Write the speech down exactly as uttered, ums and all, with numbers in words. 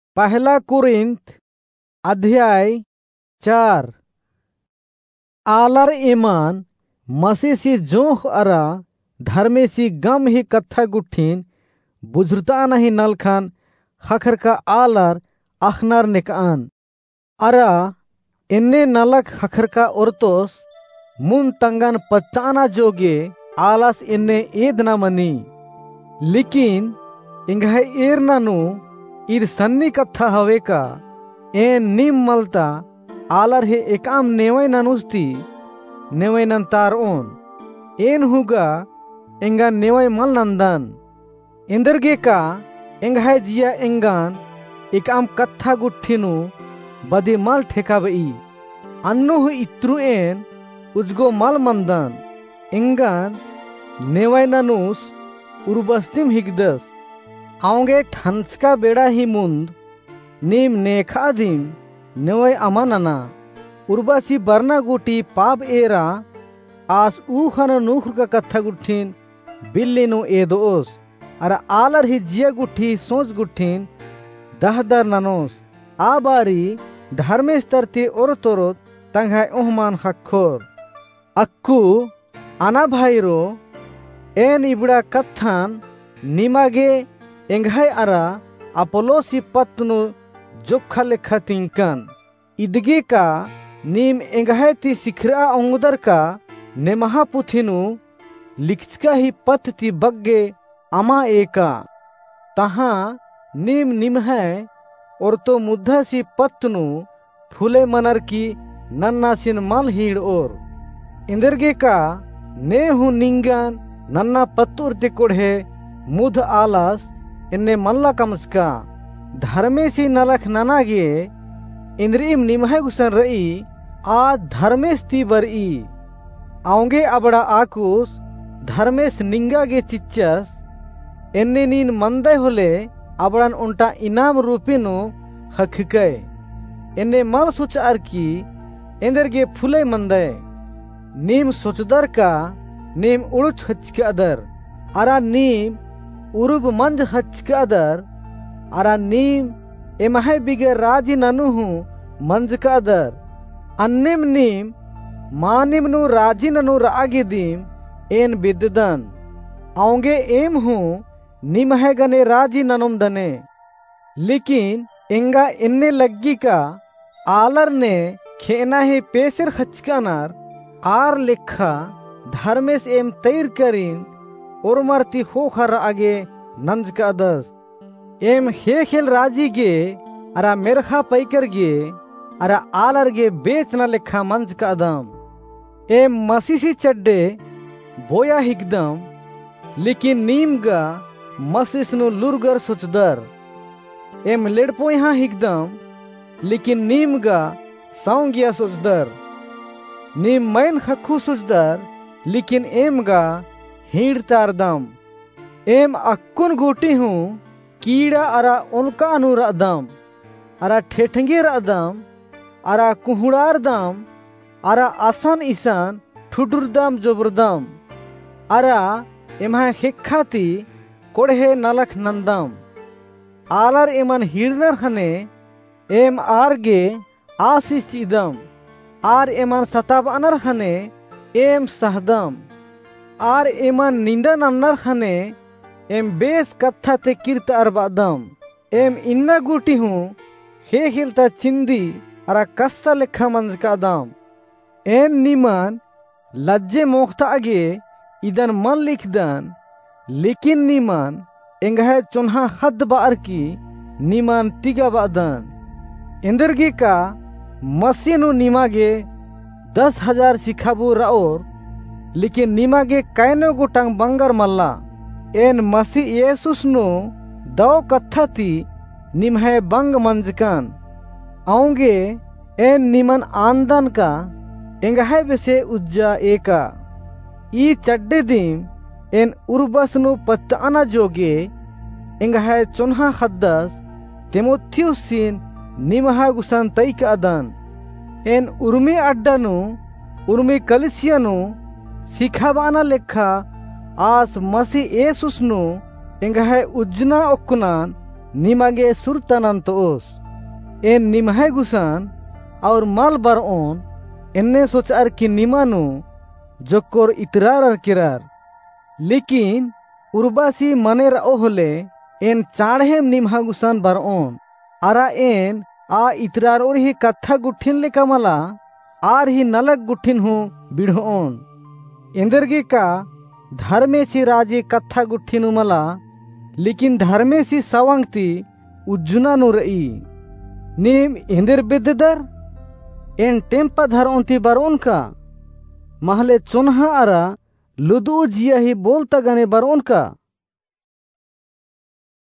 पहला कुरिन्थ अध्याय चार। आलर ईमान मसीह सी जोह अरा धर्मे सी गम ही कत्था गुठीन बुझुरता नहीं नलखान खखर का आलर अखनर निकान अरा इन्ने नलक खखर का उर्तोस मुन तंगन पत्ताना जोगे आलस इन्ने ईद न मनी लेकिन इंगह ईर ननु ईद सन्नी कत्था हवे का एन निम मलता आलर हे एकाम नेवै ननुस्ती नेवै नंतार ओन एन हुगा इंगा नेवै मल नंदन इंदरगे का इंगह जिया इंगान एकाम कत्था गुठिनु बदे मल ठेकाबई अन्नो हु इत्रु एन उजगो मल मंदन इंगान नेवै ननुस उर्बस्तिम हिगदस आऊंगे ठंसका बेड़ा ही मुंद नीम नेखादिम नेवै अमानना उर्बासी बरना गुटी पाप एरा आस ऊखन नूखर का कत्था गुठीन बिल्ली नु एदोस अरा आलर ही जिया गुठी सोच गुठीन दहदर ननोस आबारी धर्मेश तरती और तोरत तंघाय ओहमान खखोर अक्कू आना भाईरो एन इबड़ा कत्थान निमागे एंघाय अरा अपोलोसी पत्नु जोखा लेखा तिंकन इदगे का नीम एंघाय ती सिखरा अंगुदर का नेमहा पुथिनु लिखचका ही पथ ती बग्गे अमा एका तहा नीम निमहै और तो मुद्दा सी पत्नु फूले मनर की नन्ना सिन मल हीड़ और इंदरगे का ने हूँ निंगन नन्ना पत्तुर ते कोढ़े मुध आलस इन्ने मल्ला कमचका धर्मे सी नलख ननागे इंद्रिम निमह गुसन रई आज धर्मेश ती बरई आऊंगे अबड़ा आकुस धर्मेश निंगा गे चिच्चस इन्ने नीन मंदे होले अबड़न उल्टा इनाम रूपिनो हखके इन्ने मल सुचार की इंदर गे फुले मंदे नीम सोचदर का नीम उड़ुच हचके अदर अरा नीम उरुब मंज हचके अदर अरा नीम एमहे बिगे राजी ननुहु मंज का अदर अन्निम नीम मानिम नु राजी ननु रागे दीम एन बिददन आऊंगे एम हूँ निमहे गने राजी ननुम दने लेकिन इंगा इन्ने लग्गी का आलर ने खेना ही पेसर खचकानार आर लिखा धर्मेश एम तैर करीन और मरती हो खर आगे नंज का दस एम हे खेल राजी गे अरा मेरखा पैकर गे अरा आलर गे बेच न लिखा मंज का दम एम मसीसी चड्डे बोया हिकदम लेकिन नीम गा मसीस नु लुरगर सुचदर एम लेडपो यहाँ हिकदम लेकिन नीम गा साउं गया सुचदर नीम मैन खखु सुचदर लेकिन एम गा हीड़ तार दम एम अक्कुन गोटी हूँ कीड़ा अरा उनका अनुरा दम अरा ठेठंगे दम अरा कुहुड़ार दम अरा आसान ईसान ठुडुर दम जोबरदम अरा एमहा हेखाती कोढ़े नलख नंदम आलर एमन हिड़नर खने एम आर गे आशीष चिदम आर एमन सताब अनर खने एम सहदम आर एमन निंदा नन्नर खने एम बेस कत्था ते कीर्त अरबादम एम इन्ना गुटी हूँ हे हिलता चिंदी अरा कस्सा लेखा मंज का दम एन निमन लज्जे मोखता आगे इदन मन लिखदन लेकिन निमन एंगह चुन्हा हद बार की निमन तिगा बादन इंदरगे का मसीनु निमागे दस हजार सिखाबू राओर लेकिन निमागे कैनो गुटंग बंगर मल्ला एन मसी येसुस नु दो कत्था ती निमहे बंग मंजकन आऊंगे एन निमन आंदन का एंगह बेसे उज्जा एका ई चड्डे दिम एन उर्बस नु पत्ताना जोगे एंगह चुन्हा खद्दस तिमोथियुस सिन निमहा गुसन तैक अदन एन उर्मी अड्डानु उर्मी कलिसियानु सिखाबाना लेखा आस मसी येसुस नु एंगह उज्जना ओकुनान निमागे सुरतानंत ओस एन निमहाय गुसान और माल बार ओन एन्ने सोचार कि निमानु जोक्कोर इतरार किरार लेकिन उर्बासी मनेर ओहले एन चाढ़ेम निमहा गुसान बार ओन आरा एन आ इतरार और ही कथा गुठिन लेका मला आर ही नलक गुठिन हूँ बिढ़ोन इंदरगे का धर्मेसी राजे कथा गुठिन मला लेकिन धर्मेसी सवांगती उज्जुना नुरई नीम इंदर बिददर एन टेम्पा धर ओंती बार उनका महले चुनहा आरा लुदू जिया ही बोलता गने बार उनका